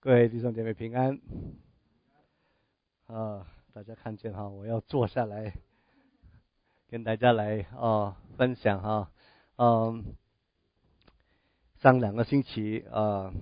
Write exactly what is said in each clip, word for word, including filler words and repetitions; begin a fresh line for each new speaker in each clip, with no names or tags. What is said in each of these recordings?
各位弟兄姐妹平安。啊，大家看见哈，我要坐下来跟大家来啊分享哈。嗯，上两个星期啊，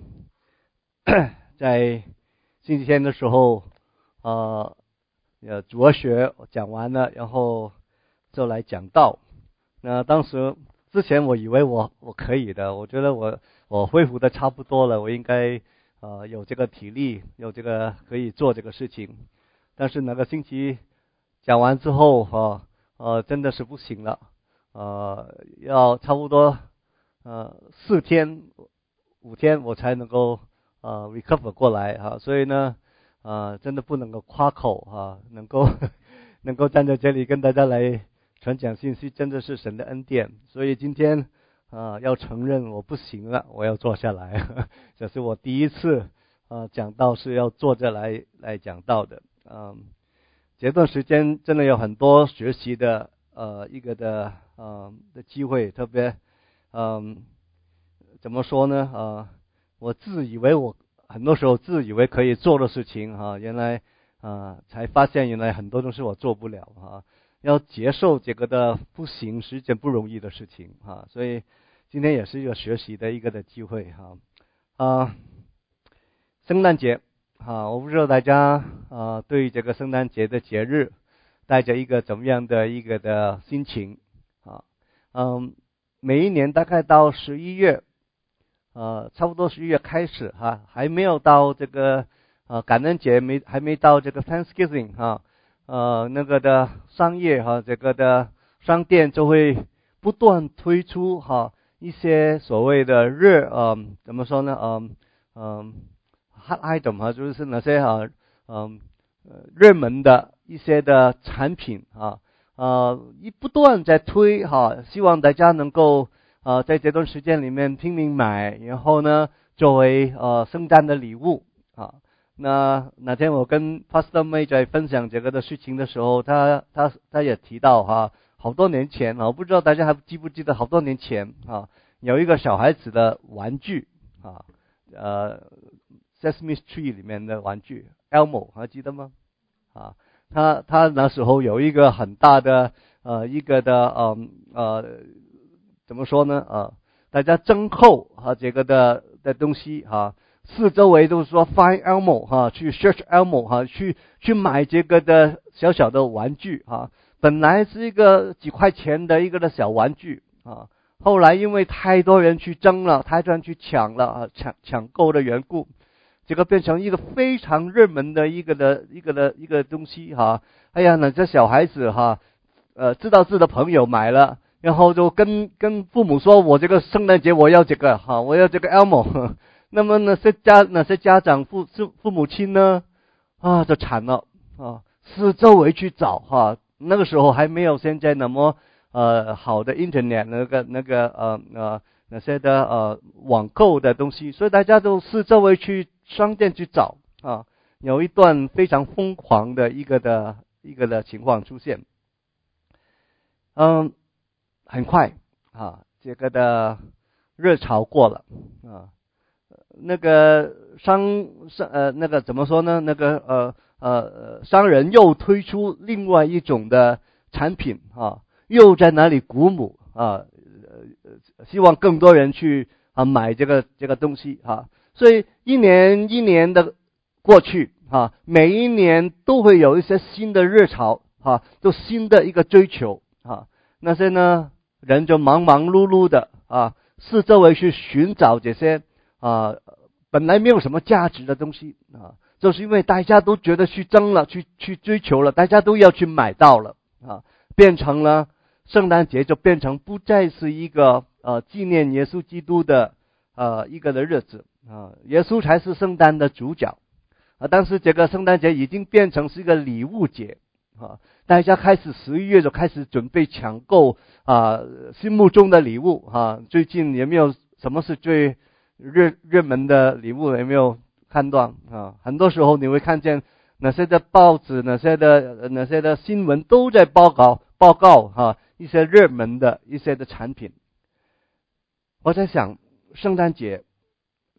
在星期天的时候啊，呃，主日学讲完了，然后就来讲道。那当时之前我以为我我可以的，我觉得我我恢复的差不多了，我应该。呃，有这个体力，有这个可以做这个事情，但是那个星期讲完之后，哈、啊，呃，真的是不行了，呃，要差不多呃四天、五天我才能够呃 recover 过来哈、啊，所以呢，呃，真的不能够夸口哈、啊，能够能够站在这里跟大家来传讲信息，真的是神的恩典，所以今天。啊，要承认我不行了，我要坐下来。这是我第一次啊讲道是要坐着来来讲道的。嗯，这段时间真的有很多学习的呃一个的呃的机会，特别嗯怎么说呢？呃，我自以为我很多时候自以为可以做的事情哈、啊，原来啊、呃、才发现原来很多都是我做不了啊。要接受这个的不行是一件不容易的事情啊，所以今天也是一个学习的一个的机会哈啊。圣诞节啊，我不知道大家啊对这个圣诞节的节日带着一个怎么样的一个的心情啊。嗯，每一年大概到十一月，呃，差不多十一月开始哈、啊，还没有到这个呃感恩节，没还没到这个 Thanksgiving 哈、啊。呃，那个的商业哈，这个的商店就会不断推出哈一些所谓的热呃怎么说呢嗯嗯 hot item 哈，就是那些哈嗯热门的一些的产品啊呃一不断在推哈，希望大家能够呃在这段时间里面拼命买，然后呢作为呃圣诞的礼物啊。那那天我跟 Pastor May 在分享这个的事情的时候，他他他也提到哈，好多年前啊，我不知道大家还记不记得，好多年前啊，有一个小孩子的玩具啊，呃 ，Sesame Street 里面的玩具 Elmo 还记得吗？啊，他他那时候有一个很大的呃一个的呃呃怎么说呢啊，大家争购啊这个的的东西啊。四周围都是说 find Elmo 哈，去 search Elmo 哈，去去买这个的小小的玩具啊。本来是一个几块钱的一个的小玩具啊，后来因为太多人去争了，太多人去抢了啊，抢抢购的缘故，这个变成一个非常热门的一个的一个的一个东西哈。哎呀，那这小孩子哈，呃，知道自己的朋友买了，然后就跟跟父母说，我这个圣诞节我要这个哈，我要这个 Elmo。那么那些家那些家长父父母亲呢啊就惨了啊，四周围去找哈、啊，那个时候还没有现在那么呃好的 internet 那个那个呃呃那些的呃网购的东西，所以大家都四周围去商店去找啊，有一段非常疯狂的一个的一个的情况出现。嗯，很快啊，这个的热潮过了啊。那个商商呃那个怎么说呢？那个呃呃商人又推出另外一种的产品啊，又在那里鼓舞啊，呃希望更多人去啊买这个这个东西啊，所以一年一年的过去啊，每一年都会有一些新的热潮啊，就新的一个追求啊，那些呢人就忙忙碌碌的啊，四周围去寻找这些。啊，本来没有什么价值的东西啊，就是因为大家都觉得去争了，去去追求了，大家都要去买到了啊，变成了圣诞节就变成不再是一个呃纪念耶稣基督的呃一个的日子啊，耶稣才是圣诞的主角啊，但是这个圣诞节已经变成是一个礼物节啊，大家开始十一月就开始准备抢购啊心目中的礼物啊，最近有没有什么是最热热门的礼物有没有看到啊？很多时候你会看见哪些的报纸、哪些的哪些的新闻都在报告报告哈、啊、一些热门的一些的产品。我在想，圣诞节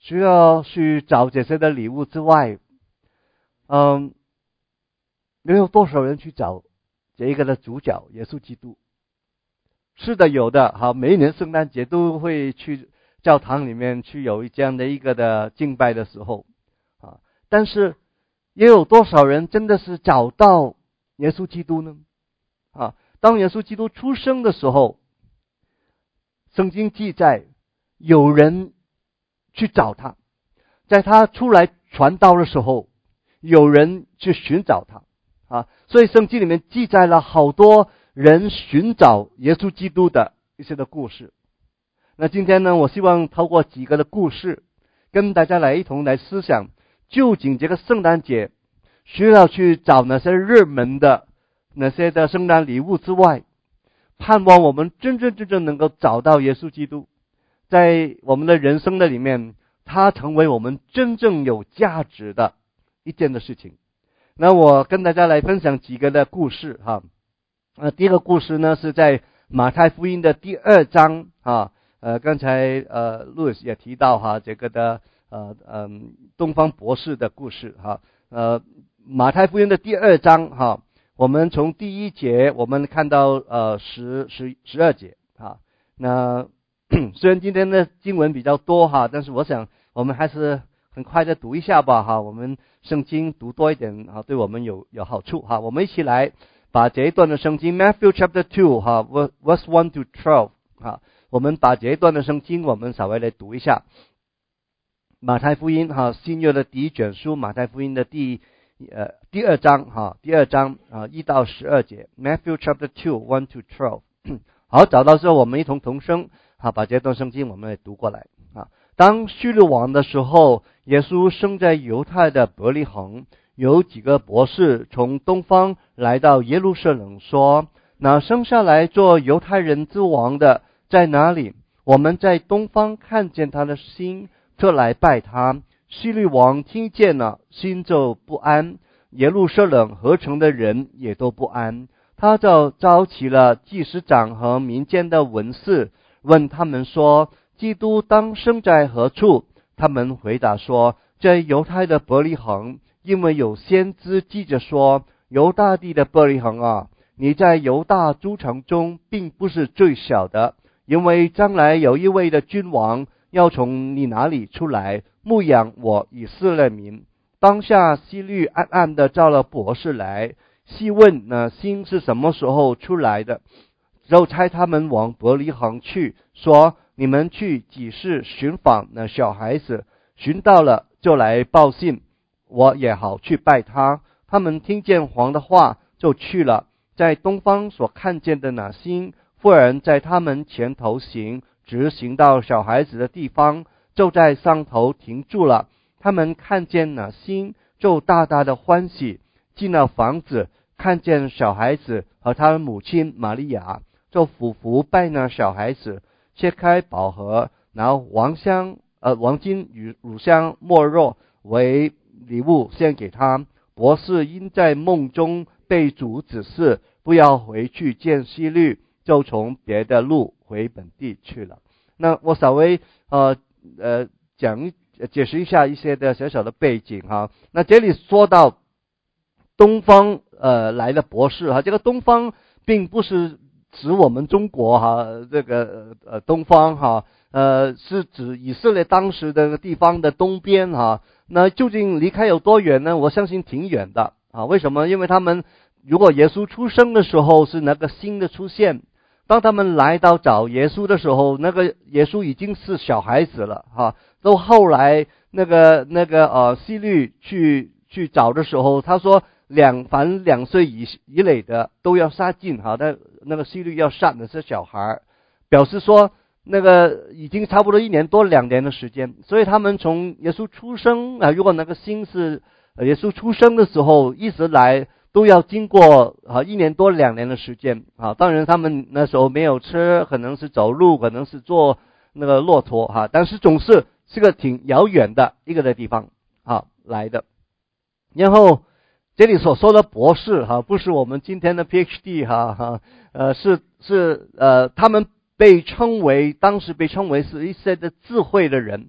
需要去找这些的礼物之外，嗯，没有多少人去找这一个的主角耶稣基督。是的，有的，好，每一年圣诞节都会去教堂里面去有这样的一个的敬拜的时候啊，但是也有多少人真的是找到耶稣基督呢？啊，当耶稣基督出生的时候，圣经记载有人去找他，在他出来传道的时候，有人去寻找他啊，所以圣经里面记载了好多人寻找耶稣基督的一些的故事。那今天呢，我希望透过几个的故事，跟大家来一同来思想，究竟这个圣诞节需要去找那些热门的那些的圣诞礼物之外，盼望我们真正真正能够找到耶稣基督，在我们的人生的里面，他成为我们真正有价值的一件的事情。那我跟大家来分享几个的故事哈。呃，第一个故事呢是在马太福音的第二章啊，呃，刚才呃路易斯也提到哈，这个的呃嗯东方博士的故事哈，呃马太福音的第二章哈，我们从第一节我们看到呃十十十二节哈，那虽然今天的经文比较多哈，但是我想我们还是很快的读一下吧哈，我们圣经读多一点啊，对我们有有好处哈，我们一起来把这一段的圣经 Matthew chapter two 哈 verse one to twelve 哈，我们把这一段的圣经我们稍微来读一下。马太福音哈，新约的第一卷书，马太福音的第呃第二章哈，第二章啊一到十二节 Matthew chapter two one to twelve 好，找到之后我们一同同声啊，把这段圣经我们来读过来啊。当希律王的时候，耶稣生在犹太的伯利恒。有几个博士从东方来到耶路撒冷，说：那生下来做犹太人之王的在哪里？我们在东方看见他的心，特来拜他。希律王听见了，心就不安，耶路撒冷合城的人也都不安。他就召集了祭司长和民间的文士，问他们说：基督当生在何处？他们回答说：在犹太的伯利恒。因为有先知记着说，犹大地的伯利恒啊，你在犹大诸城中并不是最小的，因为将来有一位的君王要从你那里出来，牧养我以色列民。当下希律暗暗的召了博士来，细问那星是什么时候出来的，就差他们往伯利恒去，说：你们去几时寻访那小孩子，寻到了就来报信，我也好去拜他。他们听见王的话，就去了。在东方所看见的那星，忽然在他们前头行，直行到小孩子的地方，就在上头停住了。他们看见那星，就大大的欢喜。进了房子，看见小孩子和他的母亲玛利亚，就俯伏拜那小孩子，切开宝盒，拿王香呃黄金与乳香没药为礼物献给他。博士因在梦中被主指示不要回去见希律，就从别的路回本地去了。那我稍微呃呃讲解释一下一些的小小的背景哈。那这里说到东方呃来的博士哈，这个东方并不是指我们中国哈，这个呃东方哈，呃是指以色列当时的地方的东边哈。那究竟离开有多远呢？我相信挺远的啊。为什么？因为他们如果耶稣出生的时候是那个星的出现，当他们来到找耶稣的时候，那个耶稣已经是小孩子了哈。到后来那个那个呃希律去去找的时候，他说两凡两岁以以内的都要杀尽哈。那那个希律要杀的是小孩，表示说那个已经差不多一年多两年的时间，所以他们从耶稣出生啊，如果那个星是耶稣出生的时候一直来，都要经过啊一年多两年的时间啊。当然他们那时候没有车，可能是走路，可能是坐那个骆驼哈，但是总是是个挺遥远的一个的地方啊来的。然后这里所说的博士哈，不是我们今天的 P H D 哈哈，呃是是呃他们被称为当时被称为是一些的智慧的人，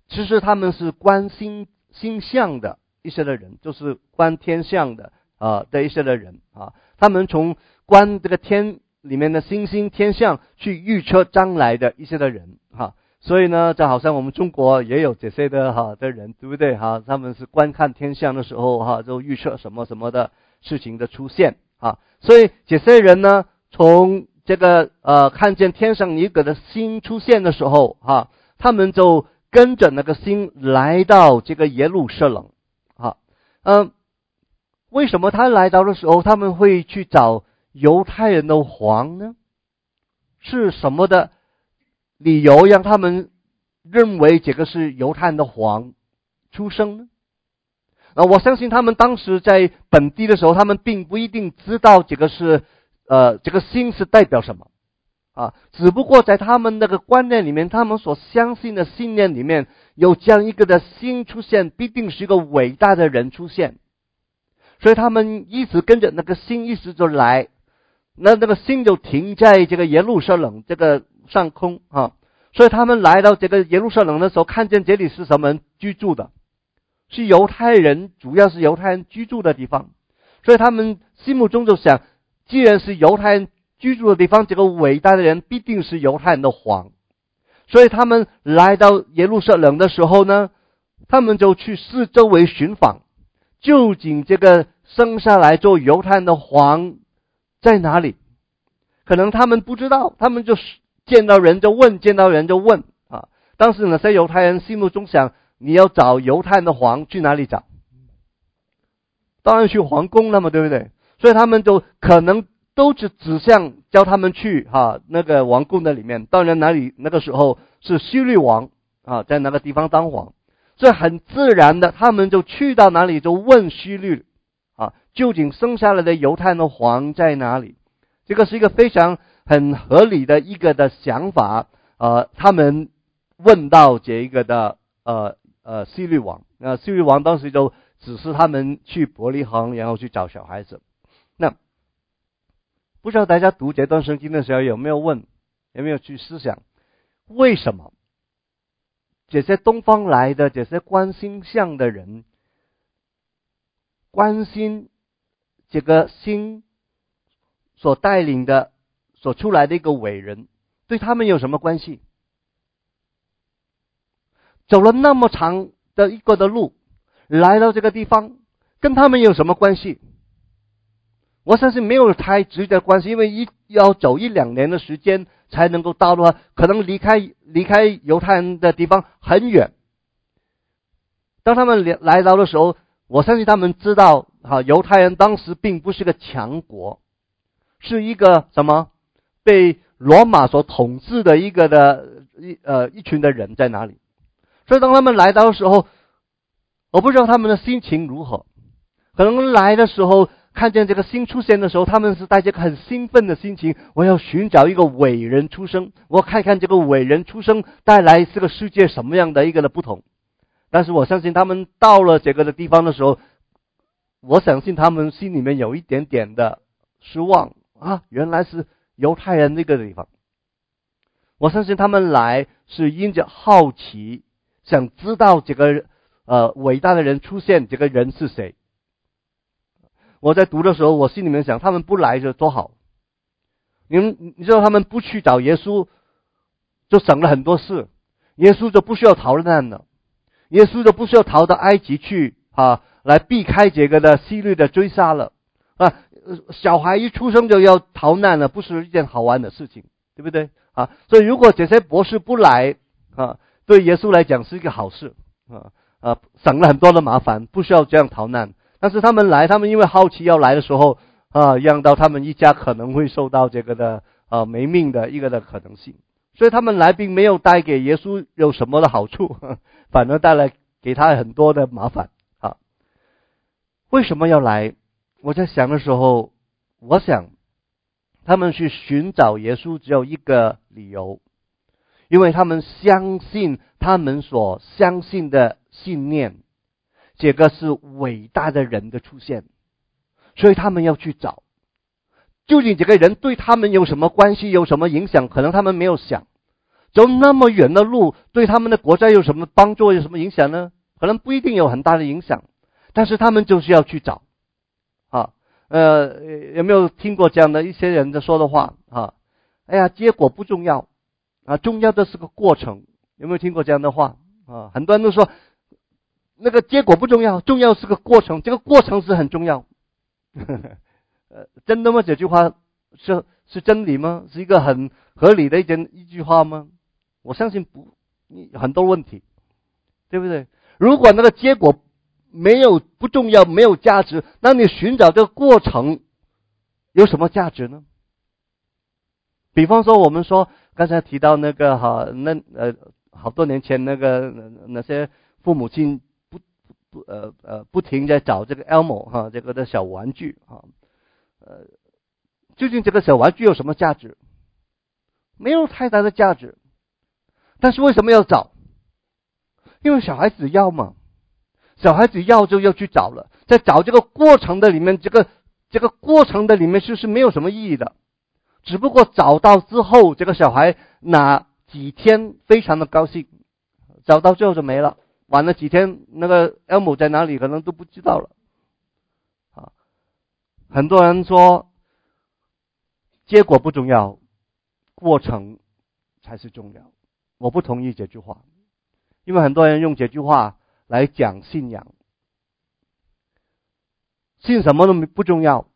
其实他们是观星星象的一些的人，就是观天象的啊、呃、的一些的人啊，他们从观这个天里面的星星天象去预测将来的一些的人哈、啊，所以呢，就好像我们中国也有这些的哈、啊、的人，对不对哈、啊？他们是观看天象的时候哈、啊，就预测什么什么的事情的出现啊，所以这些人呢，从这个呃看见天上一个的星出现的时候哈、啊，他们就跟着那个星来到这个耶路撒冷啊，嗯，为什么他来到的时候他们会去找犹太人的王呢？是什么的理由让他们认为这个是犹太人的王出生呢？啊，我相信他们当时在本地的时候，他们并不一定知道这个是呃这个星是代表什么啊，只不过在他们那个观念里面，他们所相信的信念里面有这样一个的星出现，必定是一个伟大的人出现，所以他们一直跟着那个星一直就来，那那个星就停在这个耶路撒冷这个上空啊，所以他们来到这个耶路撒冷的时候，看见这里是什么人居住的，是犹太人，主要是犹太人居住的地方，所以他们心目中就想，既然是犹太人居住的地方，这个伟大的人必定是犹太人的王，所以他们来到耶路撒冷的时候呢，他们就去四周围寻访，究竟这个生下来做犹太人的王在哪里？可能他们不知道，他们就见到人就问，见到人就问啊。当时那些犹太人心目中想，你要找犹太人的王去哪里找？当然去皇宫了嘛，对不对？所以他们就可能都是指向叫他们去哈、啊、那个王宫的里面。当然哪里那个时候是希律王啊，在那个地方当王，所以很自然的他们就去到哪里就问希律啊，究竟生下来的犹太人的王在哪里？这个是一个非常很合理的一个的想法。呃，他们问到这一个的呃呃希律王，那希律王当时就指示他们去伯利恒，然后去找小孩子。那不知道大家读这段圣经的时候有没有问，有没有去思想，为什么这些东方来的这些观星象的人关心这个星所带领的所出来的一个伟人，对他们有什么关系？走了那么长的一个的路来到这个地方，跟他们有什么关系？我相信没有太直接的关系，因为一要走一两年的时间才能够到的话，可能离开离开犹太人的地方很远。当他们来到的时候，我相信他们知道哈，犹太人当时并不是个强国，是一个什么被罗马所统治的一个的一呃一群的人在哪里。所以当他们来到的时候，我不知道他们的心情如何，可能来的时候看见这个星出现的时候，他们是带着很兴奋的心情，我要寻找一个伟人出生，我看看这个伟人出生带来这个世界什么样的一个的不同。但是我相信他们到了这个的地方的时候，我相信他们心里面有一点点的失望啊，原来是犹太人那个地方。我相信他们来是因着好奇，想知道这个呃伟大的人出现，这个人是谁。我在读的时候，我心里面想，他们不来就多好。你们你知道，他们不去找耶稣，就省了很多事。耶稣就不需要逃难了，耶稣就不需要逃到埃及去啊，来避开这个的希律的追杀了啊。小孩一出生就要逃难了，不是一件好玩的事情，对不对啊？所以如果这些博士不来啊，对耶稣来讲是一个好事啊啊，省了很多的麻烦，不需要这样逃难。但是他们来，他们因为好奇要来的时候啊，让到他们一家可能会受到这个的啊没命的一个的可能性，所以他们来并没有带给耶稣有什么的好处，反而带来给他很多的麻烦啊。为什么要来？我在想的时候，我想他们去寻找耶稣只有一个理由，因为他们相信他们所相信的信念，这个是伟大的人的出现，所以他们要去找究竟这个人对他们有什么关系，有什么影响，可能他们没有想， 走那么远的路，对他们的国家有什么帮助，有什么影响呢？可能不一定有很大的影响，但是他们就是要去找。啊，呃，有没有听过这样的一些人的说的话啊？哎呀，结果不重要啊，重要的是个过程。有没有听过这样的话啊？很多人都说那个结果不重要，重要是个过程，这个过程是很重要。呃，真的吗？这句话是是真理吗？是一个很合理的一件一句话吗？我相信不，很多问题，对不对？如果那个结果没有不重要，没有价值，那你寻找这个过程有什么价值呢？比方说，我们说刚才提到那个哈，那呃好多年前那个那些父母亲不不呃呃不停在找这个 Elmo 哈这个的小玩具哈，呃，究竟这个小玩具有什么价值？没有太大的价值，但是为什么要找？因为小孩子要嘛，小孩子要就要去找了，在找这个过程的里面，这个这个过程的里面就是没有什么意义的，只不过找到之后，这个小孩那几天非常的高兴，找到最后就没了，晚了几天，那个 Elmo 在哪里可能都不知道了。啊，很多人说结果不重要，过程才是重要。我不同意这句话，因为很多人用这句话来讲信仰，信什么都不重要，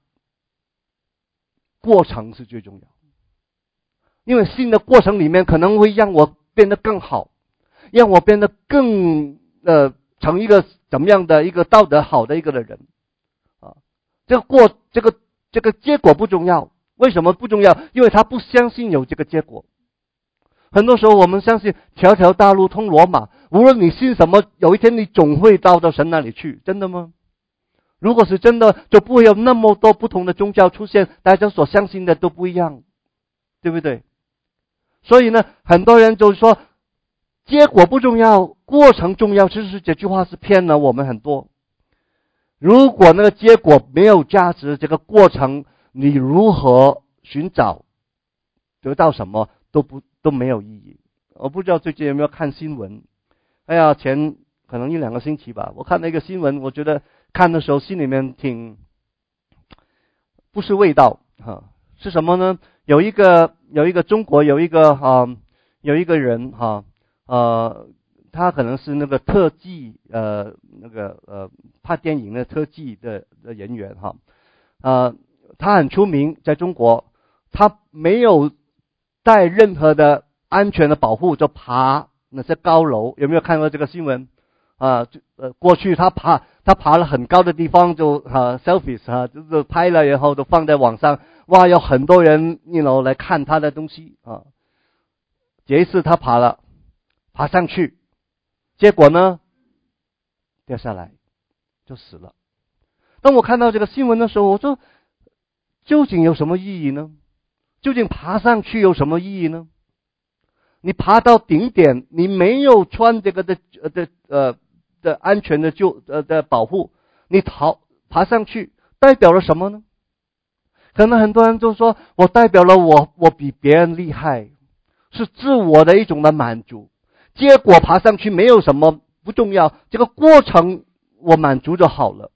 过程是最重要。因为信的过程里面可能会让我变得更好，让我变得更呃成一个怎么样的一个道德好的一个的人啊。这个过这个这个结果不重要，为什么不重要？因为他不相信有这个结果。很多时候我们相信条条大路通罗马，无论你信什么，有一天你总会到到神那里去，真的吗？如果是真的，就不会有那么多不同的宗教出现，大家所相信的都不一样，对不对？所以呢，很多人就说结果不重要，过程重要，其实这句话是骗了我们很多。如果那个结果没有价值，这个过程你如何寻找得到什么都不都没有意义。我不知道最近有没有看新闻，哎呀，前可能一两个星期吧，我看了一个新闻，我觉得看的时候心里面挺不是味道哈，是什么呢？有一个有一个中国有一个哈、呃、有一个人哈呃他可能是那个特技呃那个呃拍电影的特技的的人员哈呃他很出名在中国，他没有带任何的安全的保护就爬那些高楼，有没有看过这个新闻啊？呃过去他爬他爬了很高的地方就啊 selfies 啊就是拍了然后都放在网上，哇有很多人 you know 来看他的东西啊。这一次他爬了爬上去，结果呢掉下来就死了。当我看到这个新闻的时候，我说究竟有什么意义呢？究竟爬上去有什么意义呢？你爬到顶点，你没有穿这个的的呃的安全的救呃的保护，你逃爬上去代表了什么呢？可能很多人都说我代表了我我比别人厉害，是自我的一种的满足。结果爬上去没有什么不重要，这个过程我满足就好了。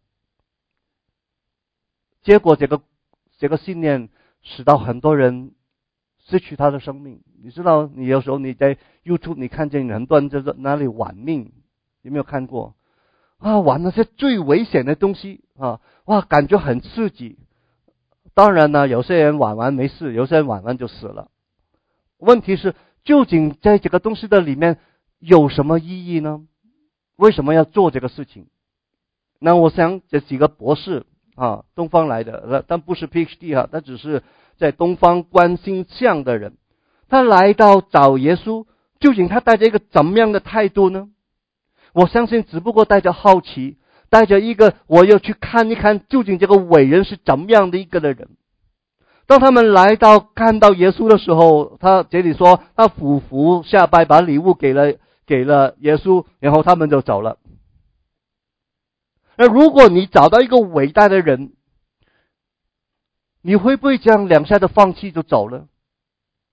结果这个这个信念使到很多人失去他的生命。你知道，你有时候你在 YouTube 你看见很多人在哪里玩命，有没有看过啊？玩那些最危险的东西啊，哇，感觉很刺激。当然呢，有些人玩完没事，有些人玩完就死了。问题是，究竟在这个东西的里面有什么意义呢？为什么要做这个事情？那我想这几个博士啊，东方来的，但不是 P H D 哈，他只是在东方观星象的人，他来到找耶稣，究竟他带着一个怎么样的态度呢？我相信只不过带着好奇，带着一个我要去看一看究竟这个伟人是怎么样的一个的人。当他们来到看到耶稣的时候，他这里说他俯伏下拜，把礼物给了给了耶稣，然后他们就走了。那如果你找到一个伟大的人，你会不会这样两下的放弃就走了？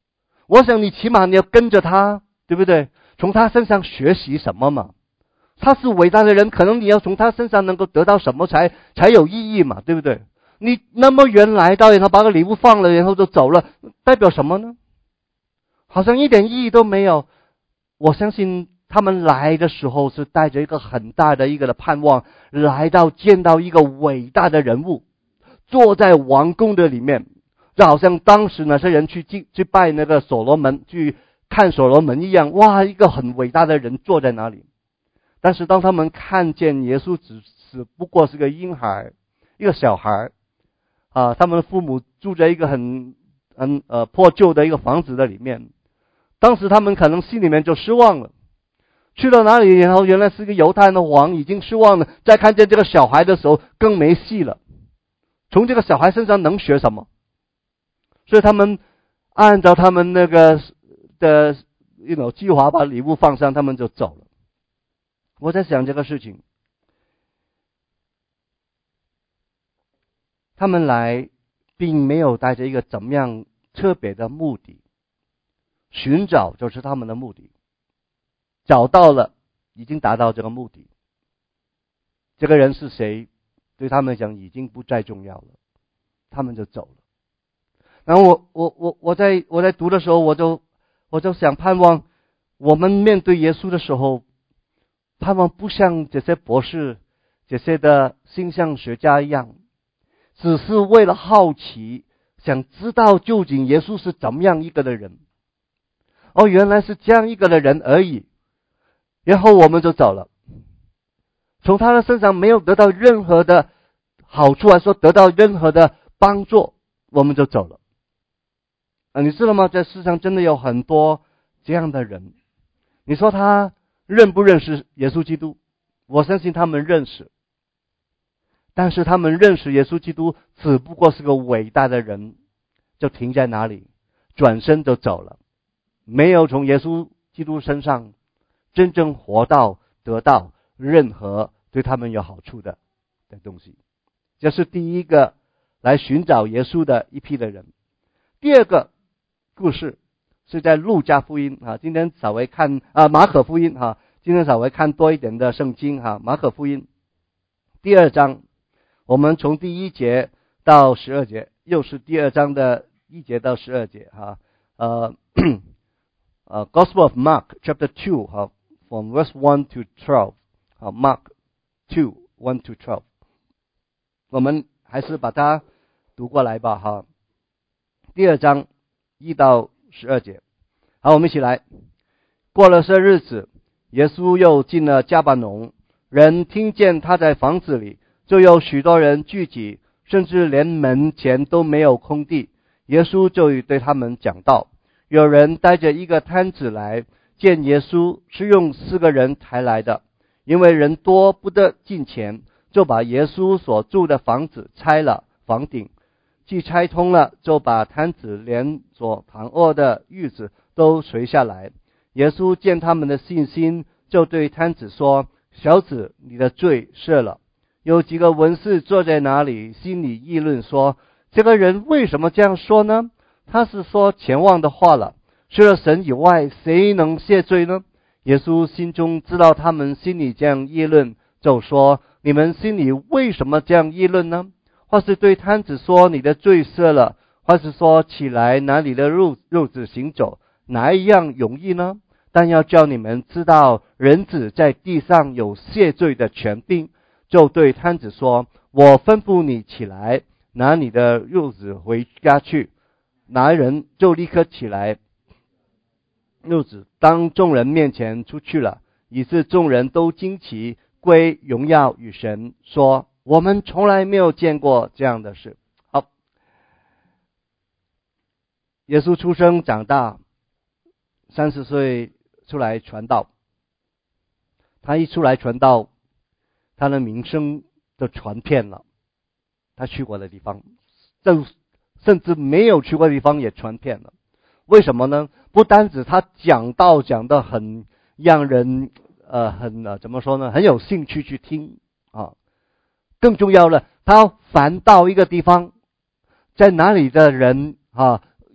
我想你起码你要跟着他，对不对？从他身上学习什么嘛？他是伟大的人，可能你要从他身上能够得到什么才才有意义嘛，对不对？你那么远来到，然后把个礼物放了，然后就走了，代表什么呢？好像一点意义都没有。我相信他们来的时候是带着一个很大的一个的盼望，来到见到一个伟大的人物，坐在王宫的里面，就好像当时那些人去去拜那个所罗门，去看所罗门一样。哇，一个很伟大的人坐在那里。但是当他们看见耶稣只只不过是个婴孩，一个小孩啊，他们的父母住在一个很很呃破旧的一个房子的里面，当时他们可能心里面就失望了。去到哪里，然后原来是个犹太人的王，已经失望了。再看见这个小孩的时候，更没戏了。从这个小孩身上能学什么？所以他们按照他们那个的 you know 计划把礼物放上，他们就走了。我在想这个事情，他们来并没有带着一个怎么样特别的目的，寻找就是他们的目的，找到了，已经达到这个目的。这个人是谁，对他们讲已经不再重要了，他们就走了。然后我我我我在我在读的时候，我就我就想盼望我们面对耶稣的时候，盼望不像这些博士、这些的星象学家一样，只是为了好奇，想知道究竟耶稣是怎么样一个的人。哦，原来是这样一个的人而已，然后我们就走了。从他的身上没有得到任何的好处，来说得到任何的帮助，我们就走了。啊，你知道吗？在世上真的有很多这样的人。你说他认不认识耶稣基督？我相信他们认识，但是他们认识耶稣基督只不过是个伟大的人，就停在哪里，转身就走了，没有从耶稣基督身上真正活到得到任何对他们有好处的的东西。这是第一个来寻找耶稣的一批的人。第二个故事是在路加福音啊，今天稍微看啊马可福音哈、啊，今天稍微看多一点的圣经哈、啊，马可福音第二章，我们从第一节到十二节，又是第二章的一节到十二节哈、啊，呃呃 Gospel of Mark chapter two 哈、啊、，from verse one to twelve 啊 ，Mark two one to twelve， 我们还是把它读过来吧哈、啊。第二章一到十二节，好，我们一起来。过了些日子，耶稣又进了迦百农，人听见他在房子里，就有许多人聚集，甚至连门前都没有空地。耶稣就与对他们讲道。有人带着一个摊子来，见耶稣是用四个人抬来的，因为人多不得进前，就把耶稣所住的房子拆了房顶。既拆通了，就把摊子连所躺卧的褥子都垂下来。耶稣见他们的信心，就对摊子说：小子，你的罪赦了。有几个文士坐在那里，心里议论说：这个人为什么这样说呢？他是说前望的话了。除了神以外，谁能赦罪呢？耶稣心中知道他们心里这样议论，就说：你们心里为什么这样议论呢？或是对摊子说你的罪赦了，或是说起来拿你的褥褥子行走，哪一样容易呢？但要叫你们知道，人子在地上有赦罪的权柄。就对摊子说：我吩咐你起来，拿你的褥子回家去。拿人就立刻起来，褥子当众人面前出去了，以致众人都惊奇，归荣耀与神，说：我们从来没有见过这样的事。好，耶稣出生长大，三十岁出来传道。他一出来传道，他的名声就传遍了，他去过的地方，甚至没有去过的地方也传遍了。为什么呢？不单止他讲道讲得很让人呃很呃怎么说呢，很有兴趣去听啊。更重要的，他凡到一个地方，在哪里的人啊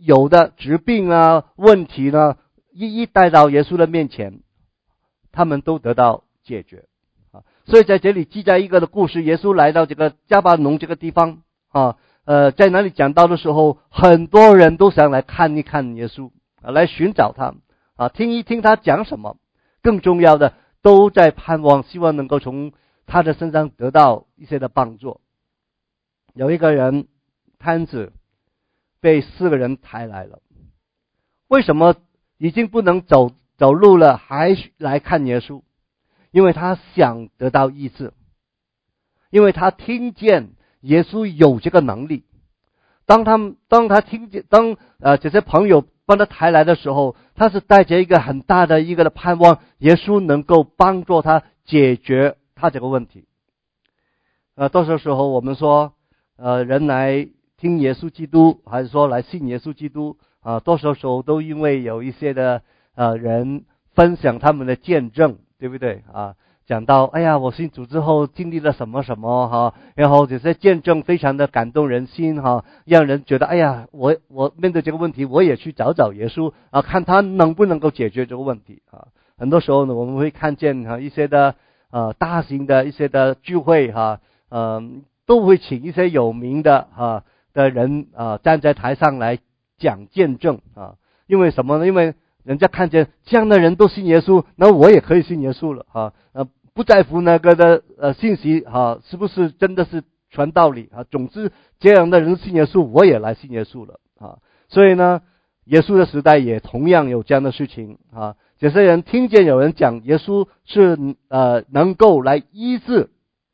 有的疾病啊、问题呢，一一带到耶稣的面前，他们都得到解决啊。所以在这里记载一个的故事，耶稣来到这个迦巴农这个地方啊，呃，在那里讲道的时候，很多人都想来看一看耶稣啊，来寻找他啊，听一听他讲什么。更重要的，都在盼望，希望能够从他的身上得到一些的帮助。有一个人摊子被四个人抬来了，为什么已经不能走走路了，还来看耶稣？因为他想得到医治，因为他听见耶稣有这个能力。当他们当他听见当呃这些朋友帮他抬来的时候，他是带着一个很大的一个的盼望，耶稣能够帮助他解决他这个问题。呃，多数时候我们说，呃，人来听耶稣基督，还是说来信耶稣基督啊、呃，多数时候都因为有一些的呃人分享他们的见证，对不对啊？讲到，哎呀，我信主之后经历了什么什么哈，然后这些见证非常的感动人心哈，让人觉得，哎呀，我我面对这个问题，我也去找找耶稣啊，看他能不能够解决这个问题啊。很多时候呢，我们会看见哈一些的呃大型的一些的聚会哈，呃，都会请一些有名的哈的人啊站在台上来讲见证啊，因为什么呢？因为人家看见这样的人都信耶稣，那我也可以信耶稣了啊！呃，不在乎那个的呃信息啊，是不是真的是传道理啊？总之，这样的人信耶稣，我也来信耶稣了啊！所以呢，耶稣的时代也同样有这样的事情啊。这些人听见有人讲耶稣是呃能够来医治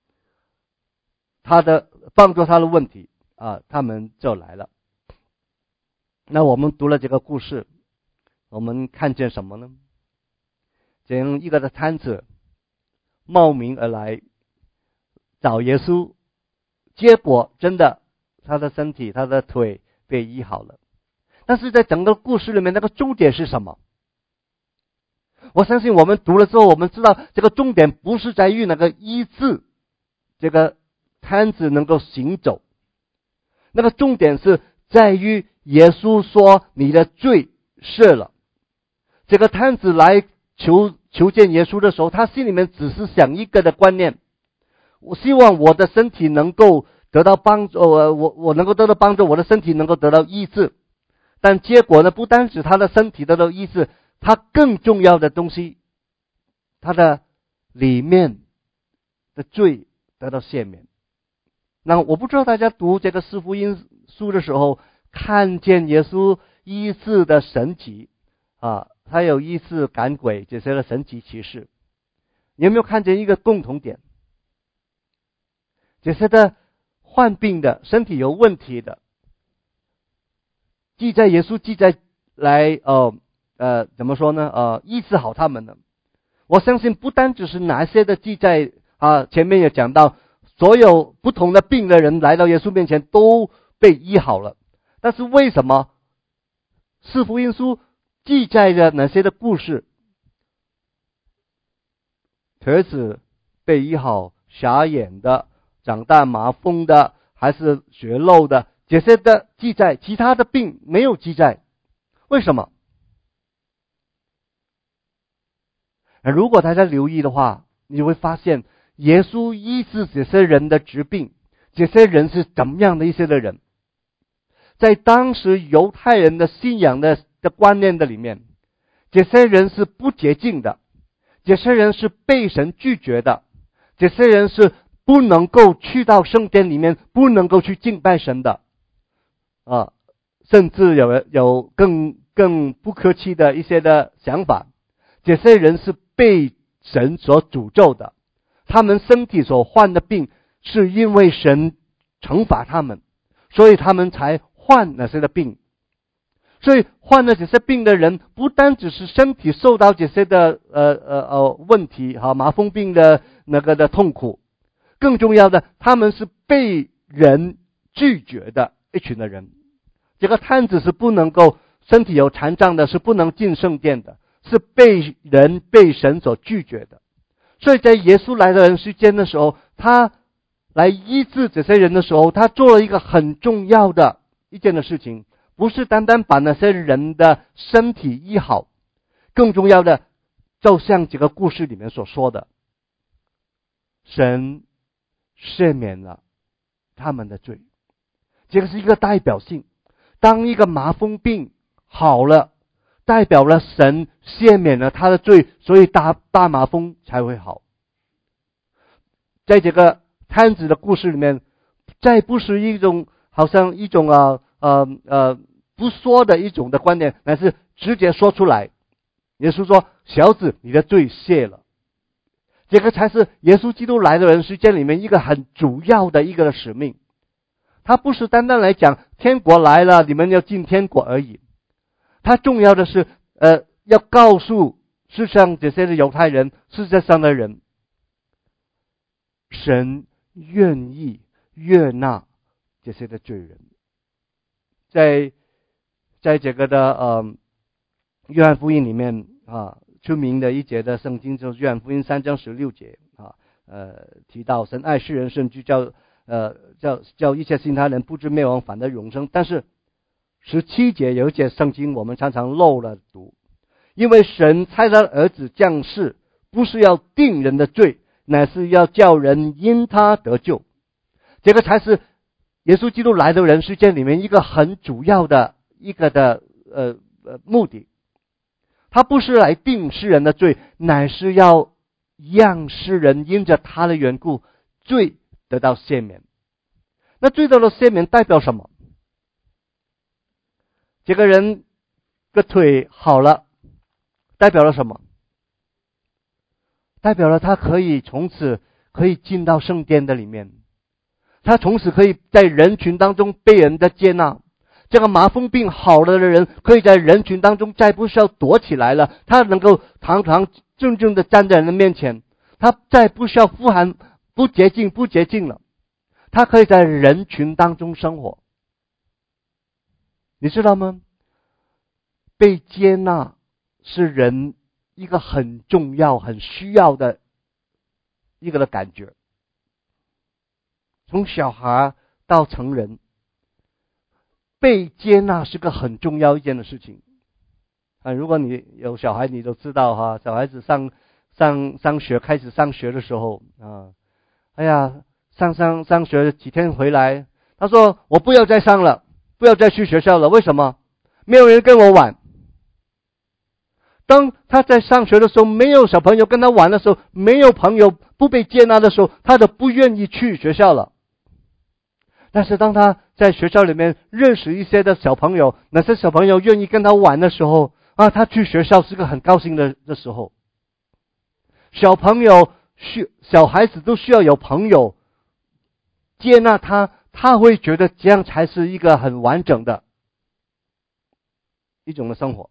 他的、帮助他的问题啊，他们就来了。那我们读了这个故事，我们看见什么呢？这样一个的摊子冒名而来找耶稣，结果真的他的身体、他的腿被医好了。但是在整个故事里面，那个重点是什么？我相信我们读了之后，我们知道这个重点不是在于那个医治这个摊子能够行走，那个重点是在于耶稣说你的罪赦了。这个摊子来求求见耶稣的时候，他心里面只是想一个的观念：我希望我的身体能够得到帮助，我我我能够得到帮助，我的身体能够得到医治。但结果呢，不单指他的身体得到医治，他更重要的东西，他的里面的罪得到赦免。那我不知道大家读这个四福音书的时候，看见耶稣医治的神迹啊。他有医治赶鬼这些的神奇奇事，你有没有看见一个共同点？这些的患病的、身体有问题的，记载耶稣记载来呃呃怎么说呢？呃医治好他们的。我相信不单只是哪些的记载啊，前面也讲到，所有不同的病的人来到耶稣面前都被医好了。但是为什么四福音书记载着哪些的故事？瘸子被医好，瞎眼的、长大麻风的，还是血漏的，这些的记载，其他的病没有记载。为什么？如果大家留意的话，你会发现耶稣医治这些人的疾病，这些人是怎么样的一些的人？在当时犹太人的信仰的的观念的里面，这些人是不洁净的，这些人是被神拒绝的，这些人是不能够去到圣殿里面，不能够去敬拜神的啊，甚至有有更更不客气的一些的想法，这些人是被神所诅咒的，他们身体所患的病是因为神惩罚他们，所以他们才患那些的病。所以患了这些病的人，不单只是身体受到这些的呃呃呃问题哈，麻风病的那个的痛苦，更重要的，他们是被人拒绝的一群的人。这个摊子是不能够，身体有残障的是不能进圣殿的，是被人被神所拒绝的。所以在耶稣来的人世间的时候，他来医治这些人的时候，他做了一个很重要的一件的事情。 不是单单把那些人的身体医好，更重要的，就像这个故事里面所说的，神赦免了他们的罪。这个是一个代表性，当一个麻风病好了，代表了神赦免了他的罪，所以大大麻风才会好。在这个摊子的故事里面，再不是一种好像一种啊呃呃不说的一种的观点，乃是直接说出来。耶稣说：“小子，你的罪赦了。”这个才是耶稣基督来的人世间里面一个很主要的一个使命。他不是单单来讲天国来了，你们要进天国而已。他重要的是，呃，要告诉世上这些的犹太人，世界上的人，神愿意悦纳这些的罪人。在在这个的呃约翰福音里面啊，出名的一节的圣经就是约翰福音三章十六节啊，呃提到神爱世人甚至叫呃叫叫一切信他人不知灭亡反得永生。但是十七节有一节圣经我们常常漏了读，因为神差他的儿子降世，不是要定人的罪，乃是要叫人因他得救。这个才是耶稣基督来的人世间里面一个很主要的一个的呃呃目的。他不是来定世人的罪，乃是要让世人因着他的缘故罪得到赦免。那罪得到赦免代表什么？这个人的腿好了，代表了什么？代表了他可以从此可以进到圣殿的里面，他从此可以在人群当中被人的接纳。这个麻风病好了的人，可以在人群当中再不需要躲起来了，他能够堂堂正正的站在人的面前，他再不需要呼喊不洁净不洁净了，他可以在人群当中生活。你知道吗？被接纳是人一个很重要很需要的一个的感觉。从小孩到成人，被接纳是个很重要一件的事情啊！如果你有小孩，你都知道哈，小孩子上上上学开始上学的时候啊，哎呀，上上上学几天回来，他说我不要再上了，不要再去学校了。为什么？没有人跟我玩。当他在上学的时候，没有小朋友跟他玩的时候，没有朋友，不被接纳的时候，他就不愿意去学校了。但是当他在学校里面认识一些的小朋友，那些小朋友愿意跟他玩的时候啊，他去学校是个很高兴的的时候。小朋友需小孩子都需要有朋友接纳他，他会觉得这样才是一个很完整的一种的生活。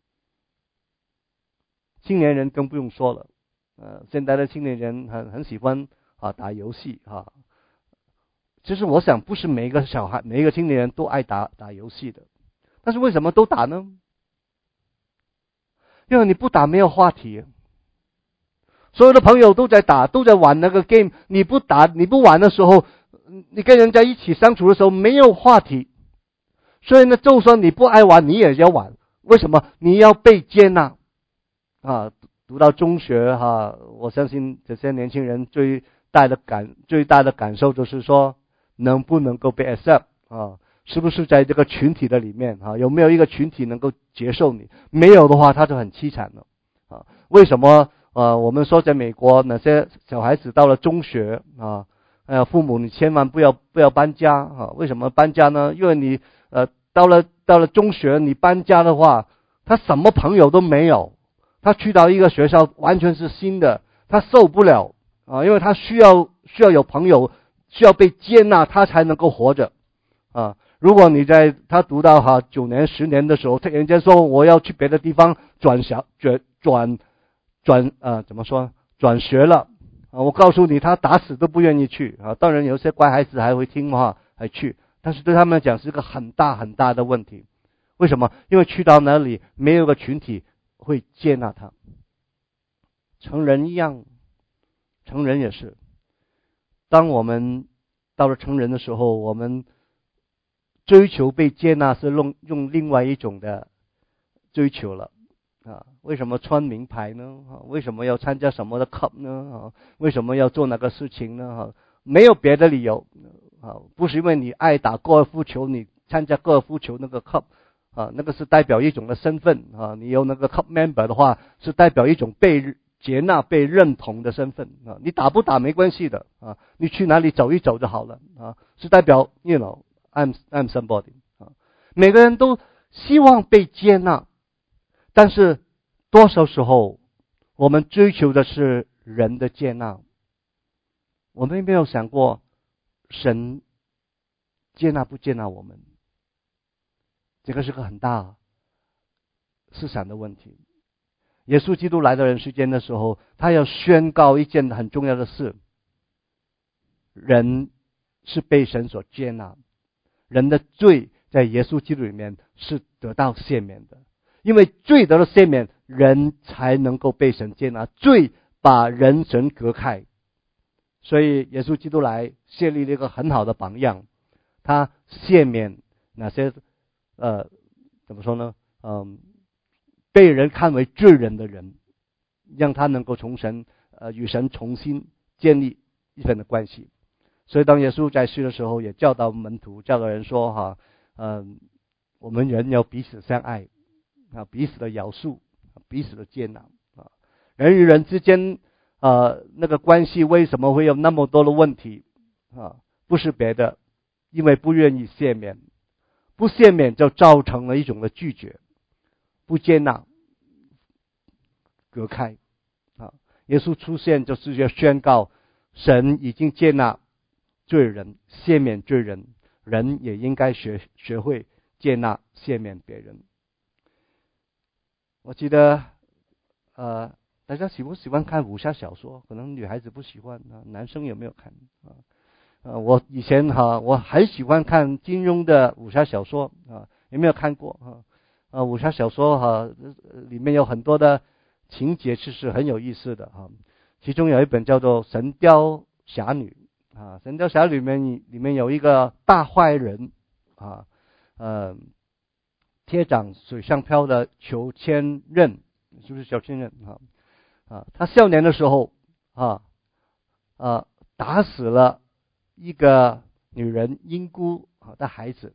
青年人更不用说了，呃，现在的青年人很很喜欢啊打游戏啊。其实我想，不是每一个小孩、每一个青年人都爱打打游戏的，但是为什么都打呢？因为你不打没有话题，所有的朋友都在打，都在玩那个 game， 你不打、你不玩的时候，你跟人家一起相处的时候没有话题，所以呢，就算你不爱玩，你也要玩。为什么？你要被接纳啊！读到中学哈、啊，我相信这些年轻人最大的感最大的感受就是说，能不能够被 accept 啊？是不是在这个群体的里面啊？有没有一个群体能够接受你？没有的话，他就很凄惨了啊！为什么？呃，我们说在美国，那些小孩子到了中学啊，哎呀，父母你千万不要不要搬家啊！为什么搬家呢？因为你呃到了到了中学，你搬家的话，他什么朋友都没有，他去到一个学校完全是新的，他受不了啊！因为他需要需要有朋友。需要被接纳，他才能够活着啊！如果你在他读到哈九年、十年的时候，突然间说我要去别的地方转小转转转呃怎么说转学了啊？我告诉你，他打死都不愿意去啊！当然有些乖孩子还会听话还去，但是对他们来讲是一个很大很大的问题。为什么？因为去到那里没有个群体会接纳他。成人一样，成人也是。当我们到了成人的时候，我们追求被接纳是用用另外一种的追求了啊？为什么穿名牌呢？啊，为什么要参加什么的 club 呢？啊，为什么要做那个事情呢？啊，没有别的理由啊，不是因为你爱打高尔夫球，你参加高尔夫球那个 club 啊，那个是代表一种的身份啊。你有那个 club member 的话，是代表一种被接纳、被认同的身份啊。你打不打没关系的啊，你去哪里走一走就好了啊，是代表 you know I'm I'm somebody 啊。每个人都希望被接纳，但是多少时候我们追求的是人的接纳，我们有没有想过神接纳不接纳我们？这个是个很大思想的问题。耶稣基督来到人世间的时候，他要宣告一件很重要的事：人是被神所接纳，人的罪在耶稣基督里面是得到赦免的。因为罪得了赦免，人才能够被神接纳。罪把人神隔开，所以耶稣基督来建立了一个很好的榜样，他赦免那些呃怎么说呢？嗯，被人看为罪人的人，让他能够从神呃与神重新建立一份的关系。所以当耶稣在世的时候，也教导门徒，教导人说哈，嗯，我们人要彼此相爱啊，彼此的饶恕，彼此的接纳啊。人与人之间呃那个关系为什么会有那么多的问题啊？不是别的，因为不愿意赦免，不赦免就造成了一种的拒绝，不接纳，隔开啊。耶稣出现就是要宣告，神已经接纳罪人，赦免罪人，人也应该学学会接纳赦免别人。我记得呃大家喜不喜欢看武侠小说？可能女孩子不喜欢啊，男生有没有看啊？呃，我以前哈，我很喜欢看金庸的武侠小说啊，有没有看过啊？啊，武侠小说哈，里面有很多的情节，其实很有意思的哈。其中有一本叫做《神雕侠侣》啊，《神雕侠侣》里面里面有一个大坏人啊，呃，贴掌水上漂的裘千仞，是不是裘千仞啊？啊，他少年的时候啊啊，打死了一个女人英姑的孩子。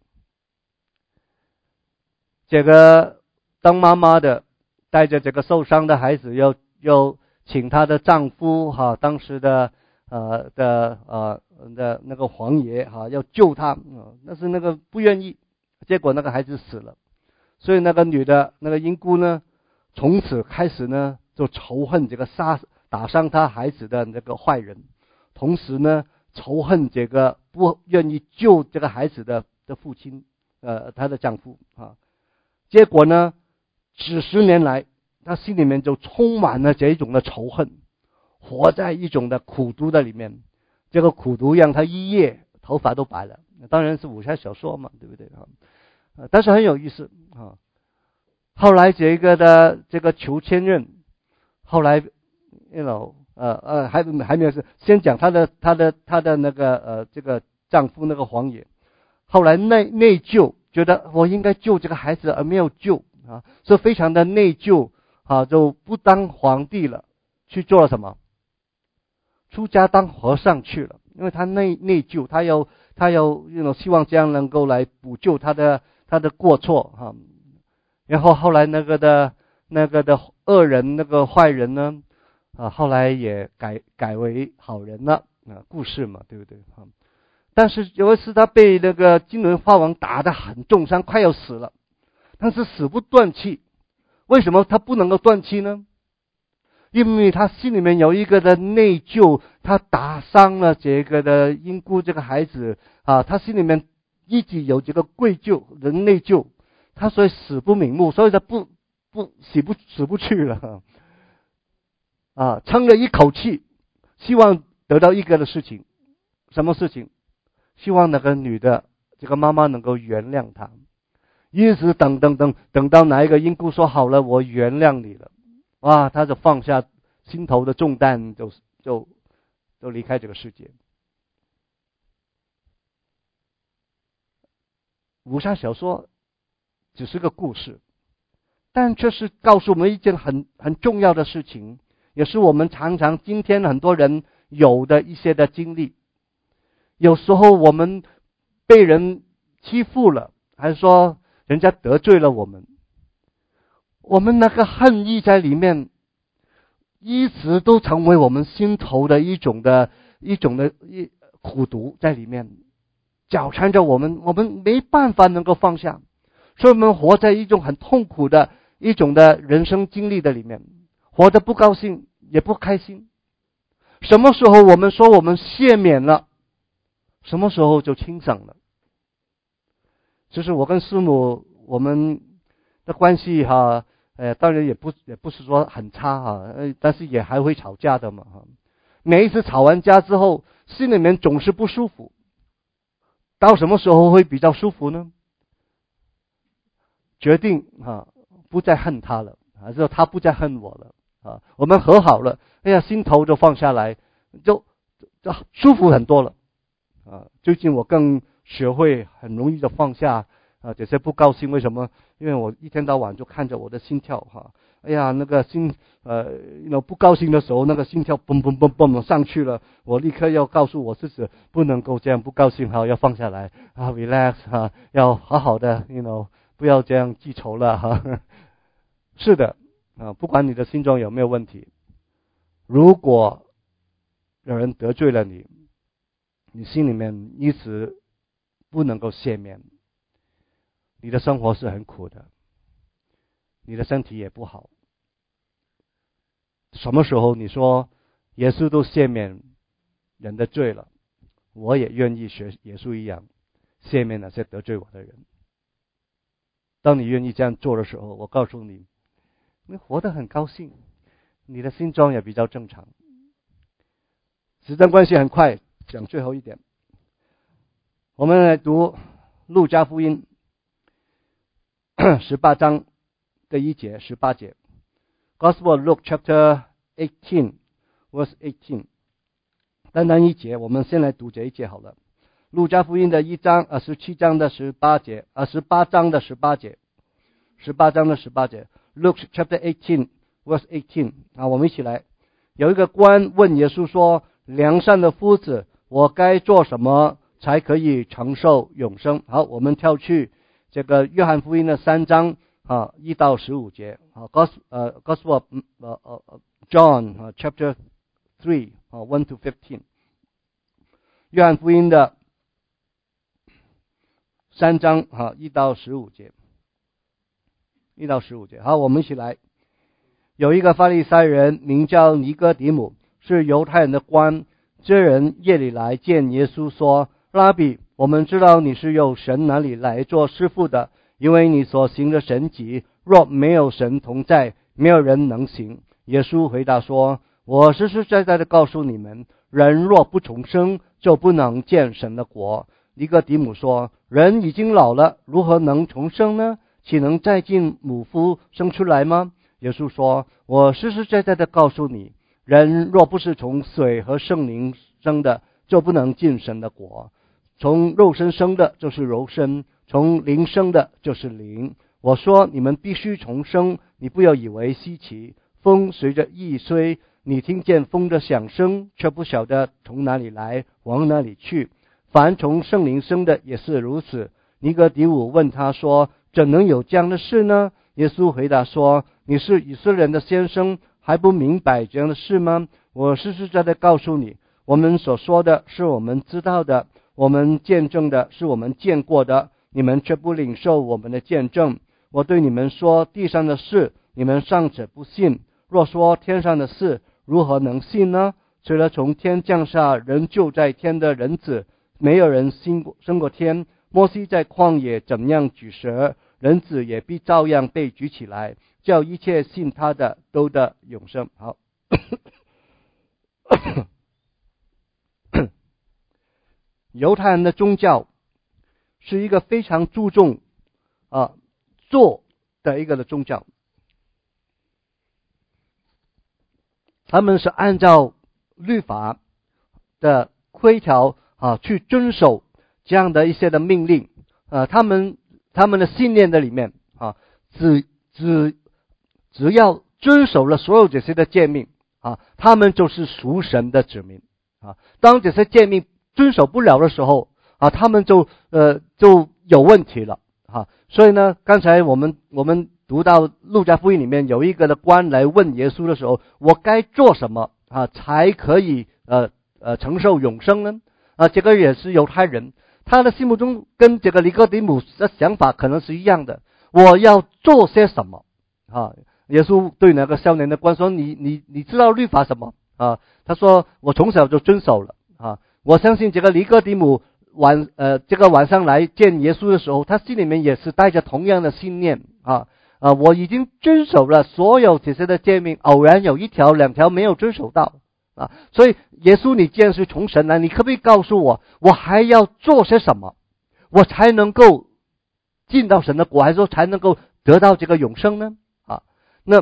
这个当妈妈的带着这个受伤的孩子，又又请她的丈夫哈，当时的呃的呃的那个皇爷哈，要救他，但是那个不愿意，结果那个孩子死了。所以那个女的那个英姑呢，从此开始呢就仇恨这个杀打伤她孩子的那个坏人，同时呢仇恨这个不愿意救这个孩子的的父亲，呃，她的丈夫啊。结果呢，几十年来，他心里面就充满了这种的仇恨，活在一种的苦毒的里面。这个苦毒让他一夜头发都白了。当然是武侠小说嘛，对不对啊？但是很有意思啊。后来这个的这个裘千仞，后来 you know 呃呃还还没有是先讲他的他的他的那个呃这个丈夫那个皇爷，后来内内疚。觉得我应该救这个孩子而没有救啊，所以非常的内疚啊，就不当皇帝了，去做了什么？出家当和尚去了，因为他内内疚，他要他要那种希望这样能够来补救他的他的过错哈、啊。然后后来那个的那个的恶人那个坏人呢啊，后来也改改为好人了啊，故事嘛，对不对啊？但是有一次他被那个金轮法王打得很重伤，快要死了，但是死不断气。为什么他不能够断气呢？因为他心里面有一个的内疚，他打伤了这个的英姑这个孩子啊，他心里面一直有这个愧疚的内疚，他所以死不瞑目，所以他不不死不死不去了啊，撑了一口气，希望得到一个的事情，什么事情？希望那个女的这个妈妈能够原谅他，一直等等等等到哪一个英姑说好了，我原谅你了，哇，他就放下心头的重担，就就就离开这个世界。 武侠小说只是个故事，但这是告诉我们一件很很重要的事情，也是我们常常今天很多人有的一些的经历。有时候我们被人欺负了，还是说人家得罪了我们，我们那个恨意在里面一直都成为我们心头的一种的一种的一苦毒在里面，纠缠着我们，我们没办法能够放下，所以我们活在一种很痛苦的一种的人生经历的里面，活得不高兴也不开心。什么时候我们说我们赦免了，什么时候就清醒了。就是我跟师母我们的关系哈，呃，当然也不也不是说很差哈，呃，但是也还会吵架的嘛哈。每一次吵完架之后，心里面总是不舒服。到什么时候会比较舒服呢？决定哈不再恨他了，还是他不再恨我了啊？我们和好了，哎呀，心头就放下来，就就舒服很多了啊。最近我更学会很容易的放下啊这些不高兴，为什么？因为我一天到晚就看着我的心跳哈，哎呀，那个心呃，那不高兴的时候，那个心跳嘣嘣嘣嘣上去了，我立刻要告诉我自己不能够这样，不高兴哈，要放下来啊 ，relax 哈，要好好的 ，you know， 不要这样记仇了哈。是的啊，不管你的心中有没有问题，如果有人得罪了你，你心里面一直不能够赦免，你的生活是很苦的，你的身体也不好。什么时候你说耶稣都赦免人的罪了，我也愿意学耶稣一样赦免那些得罪我的人。当你愿意这样做的时候，我告诉你，你活得很高兴，你的心中也比较正常。时间关系很快讲最后一点，我们来读路加福音十八章的一节十八节。Gospel of Luke chapter eighteen verse eighteen， 单单一节，我们先来读这一节好了。路加福音的一章啊，十七章的十八节啊，十八章的十八节，十八章的十八节。Luke chapter eighteen verse eighteen 啊，我们一起来。有一个官问耶稣说：“良善的夫子，我该做什么才可以承受永生？”好，我们跳去这个约翰福音的三章啊，一到十五节。好 ，Gospel 呃 Gospel 呃呃 John 啊 chapter three 啊 one to fifteen， 约翰福音的三章啊一到十五节，一到十五节。好，我们一起来。有一个法利赛人名叫尼哥底母，是犹太人的官。这人夜里来见耶稣说：“拉比，我们知道你是由神那里来做师傅的，因为你所行的神迹，若没有神同在，没有人能行。”耶稣回答说：“我实实在在的告诉你们，人若不重生，就不能见神的国。”尼哥底母说：“人已经老了，如何能重生呢？岂能再进母腹生出来吗？”耶稣说：“我实实在在的告诉你，人若不是从水和圣灵生的，就不能进神的国。从肉身生的就是肉身，从灵生的就是灵。我说你们必须重生，你不要以为稀奇。风随着意吹，你听见风的响声，却不晓得从哪里来，往哪里去。凡从圣灵生的也是如此。”尼哥底母问他说：“怎能有这样的事呢？”耶稣回答说：“你是以色列人的先生，还不明白这样的事吗？我实实在在告诉你，我们所说的是我们知道的，我们见证的是我们见过的，你们却不领受我们的见证。我对你们说地上的事，你们尚且不信，若说天上的事，如何能信呢？除了从天降下人就在天的人子，没有人升过升过天。摩西在旷野怎样举蛇，人子也必照样被举起来，叫一切信他的都得永生。”好，犹太人的宗教是一个非常注重啊做的一个的宗教，他们是按照律法的规条啊去遵守这样的一些的命令， 呃，他们他们的信念的里面啊，只只只要遵守了所有这些的诫命啊，他们就是属神的子民啊。当这些诫命遵守不了的时候啊，他们就呃就有问题了啊。所以呢，刚才我们我们读到路加福音里面有一个的官来问耶稣的时候，我该做什么啊才可以呃呃承受永生呢？啊，这个也是犹太人，他的心目中跟这个尼哥底母的想法可能是一样的。我要做些什么啊？耶稣对那个少年的官说：“你你你知道律法什么啊？”他说：“我从小就遵守了啊。”我相信这个尼哥底母晚呃这个晚上来见耶稣的时候，他心里面也是带着同样的信念啊啊！我已经遵守了所有这些的诫命，偶然有一条两条没有遵守到。啊，所以耶稣，你既然是从神来，你可不可以告诉我，我还要做些什么，我才能够进到神的国，还是说才能够得到这个永生呢？啊，那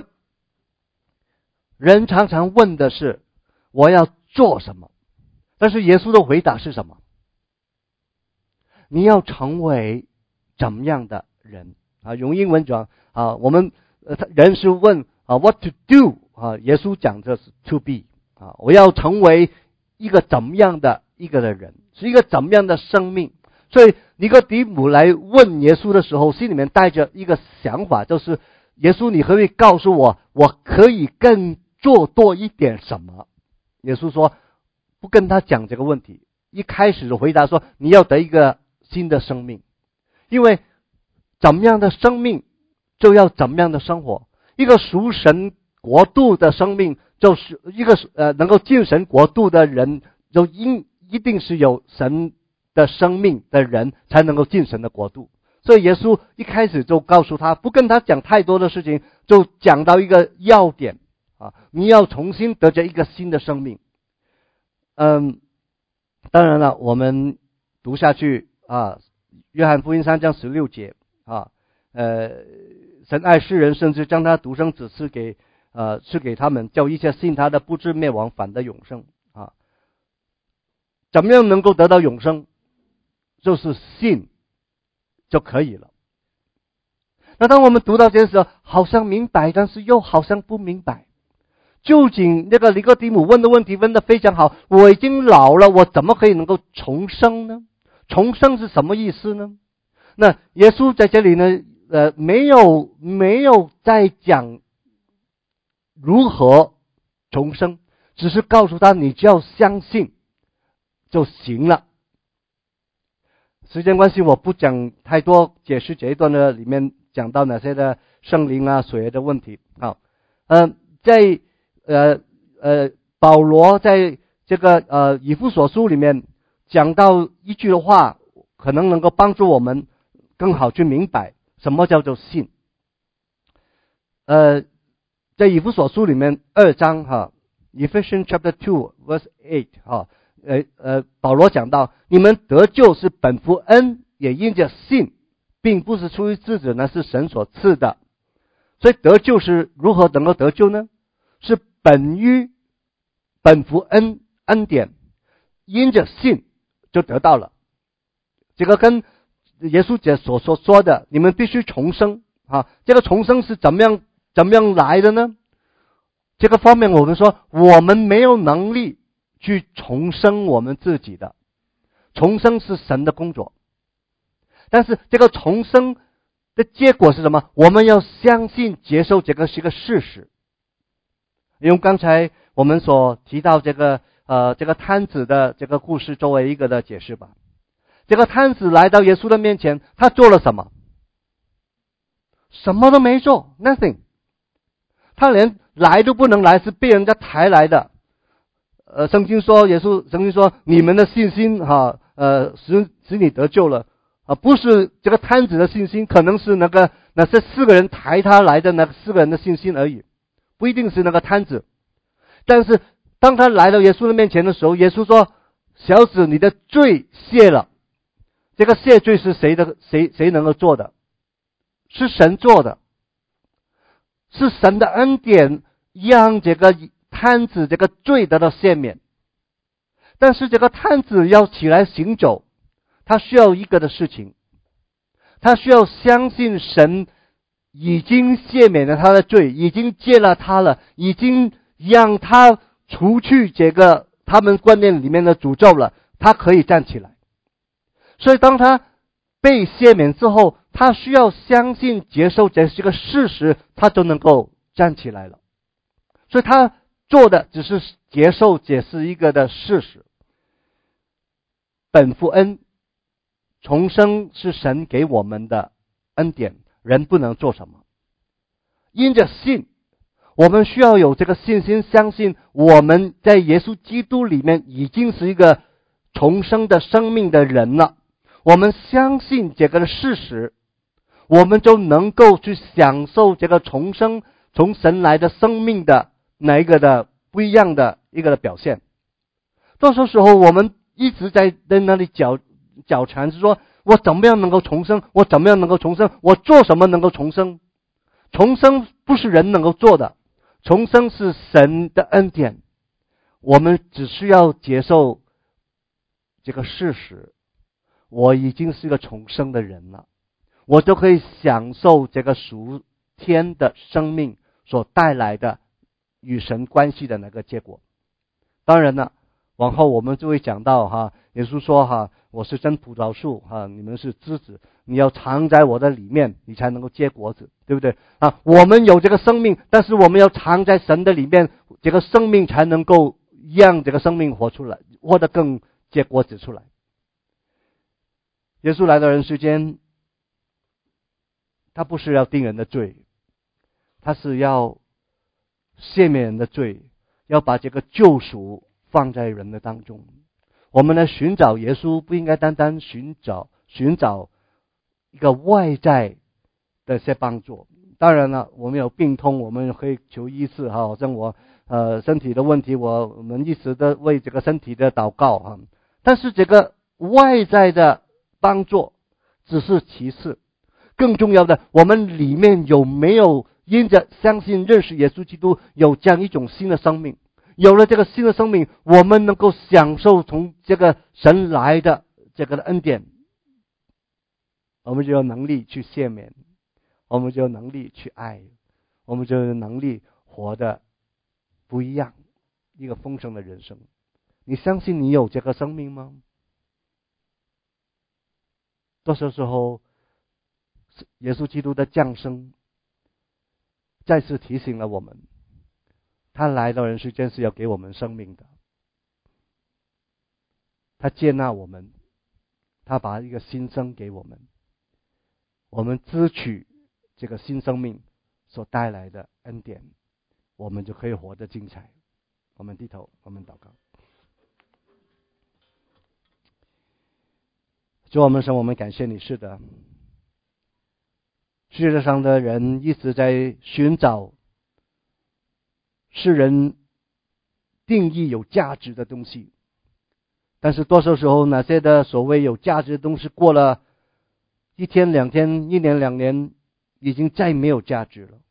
人常常问的是我要做什么，但是耶稣的回答是什么？你要成为怎么样的人啊？用英文讲啊，我们呃人是问啊 what to do 啊，耶稣讲的是 to be。啊，我要成为一个怎么样的一个的人，是一个怎么样的生命。所以尼哥底母来问耶稣的时候，心里面带着一个想法，就是耶稣，你可不可以告诉我，我可以更做多一点什么？耶稣说不跟他讲这个问题，一开始的回答说你要得一个新的生命，因为怎么样的生命就要怎么样的生活，一个属神国度的生命，就是一个呃能够进神国度的人，就应一定是有神的生命的人才能够进神的国度。所以耶稣一开始就告诉他，不跟他讲太多的事情，就讲到一个要点啊，你要重新得着一个新的生命。嗯，当然了，我们读下去啊，约翰福音三章十六节啊，呃，神爱世人，甚至将他独生子赐给。呃，赐给他们，叫一切信他的不至灭亡，反得永生啊！怎么样能够得到永生？就是信就可以了。那当我们读到这些时候，好像明白，但是又好像不明白。究竟那个尼哥底母问的问题问得非常好，我已经老了，我怎么可以能够重生呢？重生是什么意思呢？那耶稣在这里呢，呃，没有没有在讲如何重生，只是告诉他你只要相信就行了。时间关系我不讲太多解释这一段的里面讲到哪些的圣灵啊水的问题。好，呃在呃呃保罗在这个呃以弗所书里面讲到一句的话，可能能够帮助我们更好去明白什么叫做信。呃在以弗所书里面二章哈 Ephesians chapter two verse eight 哈，呃呃保罗讲到，你们得救是本乎恩，也因着信，并不是出于自己，那是神所赐的。所以得救是如何能够得救呢？是本于本乎恩恩典，因着信就得到了。这个跟耶稣姐所所说的，你们必须重生啊，这个重生是怎么样怎么样来的呢？这个方面我们说，我们没有能力去重生我们自己的，重生是神的工作。但是这个重生的结果是什么？我们要相信接受这个是一个事实。用刚才我们所提到这个呃这个摊子的这个故事作为一个的解释吧。这个摊子来到耶稣的面前，他做了什么？什么都没做 ，nothing。他连来都不能来，是被人家抬来的。呃，圣经说，耶稣圣经说，你们的信心哈，呃，使使你得救了啊，不是这个摊子的信心，可能是那个那是四个人抬他来的那四个人的信心而已，不一定是那个摊子。但是当他来到耶稣的面前的时候，耶稣说：“小子，你的罪卸了。”这个卸罪是谁的？谁谁能够做的？是神做的。是神的恩典让这个摊子这个罪得到赦免，但是这个摊子要起来行走，他需要一个的事情， 他需要相信神已经赦免了他的罪，已经接纳他了，已经让他除去这个他们观念里面的诅咒了，他可以站起来。所以当他被赦免之后，他需要相信接受这是个事实，他就能够站起来了。所以他做的只是接受这是一个的事实。本福恩重生是神给我们的恩典，人不能做什么。因着信，我们需要有这个信心，相信我们在耶稣基督里面已经是一个重生的生命的人了。我们相信这个事实，我们就能够去享受这个重生从神来的生命的哪一个的不一样的一个的表现。多数时候我们一直在在那里搅搅缠，是说我怎么样能够重生，我怎么样能够重生，我做什么能够重生。重生不是人能够做的，重生是神的恩典，我们只需要接受这个事实，我已经是个重生的人了，我就可以享受这个属天的生命所带来的与神关系的那个结果。当然了，往后我们就会讲到哈，耶稣说哈，我是真葡萄树哈，你们是枝子，你要藏在我的里面，你才能够结果子，对不对啊？我们有这个生命，但是我们要藏在神的里面，这个生命才能够让这个生命活出来，活得更结果子出来。耶稣来到人世间，他不是要定人的罪，他是要赦免人的罪，要把这个救赎放在人的当中。我们来寻找耶稣，不应该单单寻找寻找一个外在的一些帮助。当然了，我们有病痛，我们可以求医治哈，好像我呃身体的问题，我我们一直的为这个身体的祷告哈。但是这个外在的帮助只是其次，更重要的，我们里面有没有因着相信认识耶稣基督，有这样一种新的生命。有了这个新的生命，我们能够享受从这个神来的这个的恩典，我们就有能力去赦免，我们就有能力去爱，我们就有能力活得不一样，一个丰盛的人生。你相信你有这个生命吗？多少时候耶稣基督的降生再次提醒了我们，他来到人世间是要给我们生命的，他接纳我们，他把一个新生给我们，我们支取这个新生命所带来的恩典，我们就可以活得精彩。我们低头，我们祷告。主我们神，我们感谢你，是的，世界上的人一直在寻找世人定义有价值的东西，但是多数时候那些的所谓有价值的东西，过了一天两天一年两年，已经再没有价值了。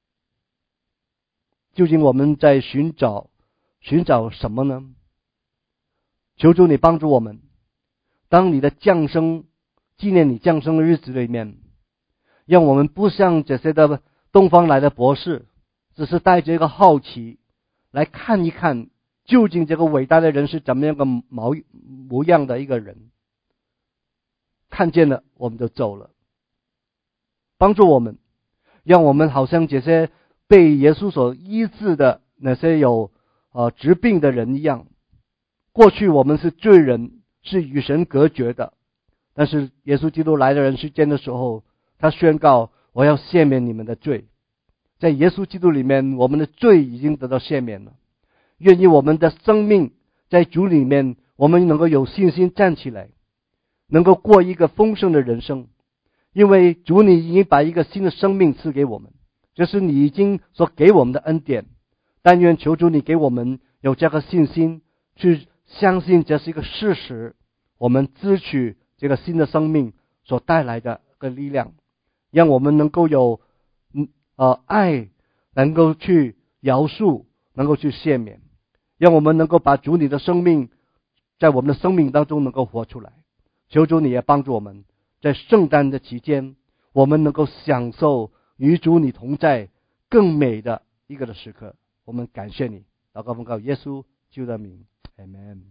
究竟我们在寻找寻找什么呢？求主你帮助我们，当你的降生纪念你降生的日子里面，让我们不像这些的东方来的博士，只是带着一个好奇来看一看究竟这个伟大的人是怎么样个模模样的一个人，看见了我们就走了。帮助我们，让我们好像这些被耶稣所医治的那些有呃疾病的人一样。过去我们是罪人，是与神隔绝的，但是耶稣基督来到人世间的时候，他宣告我要赦免你们的罪。在耶稣基督里面，我们的罪已经得到赦免了。愿意我们的生命在主里面，我们能够有信心站起来，能够过一个丰盛的人生。因为主你已经把一个新的生命赐给我们，这是你已经所给我们的恩典。但愿求主你给我们有这个信心，去相信这是一个事实，我们支取这个新的生命所带来的个力量，让我们能够有呃爱，能够去饶恕，能够去赦免，让我们能够把主你的生命在我们的生命当中能够活出来。求主你也帮助我们， 在圣诞的期间，我们能够享受与主你同在更美的一个的时刻。我们感谢你，祷告奉告耶稣基督的名，阿们。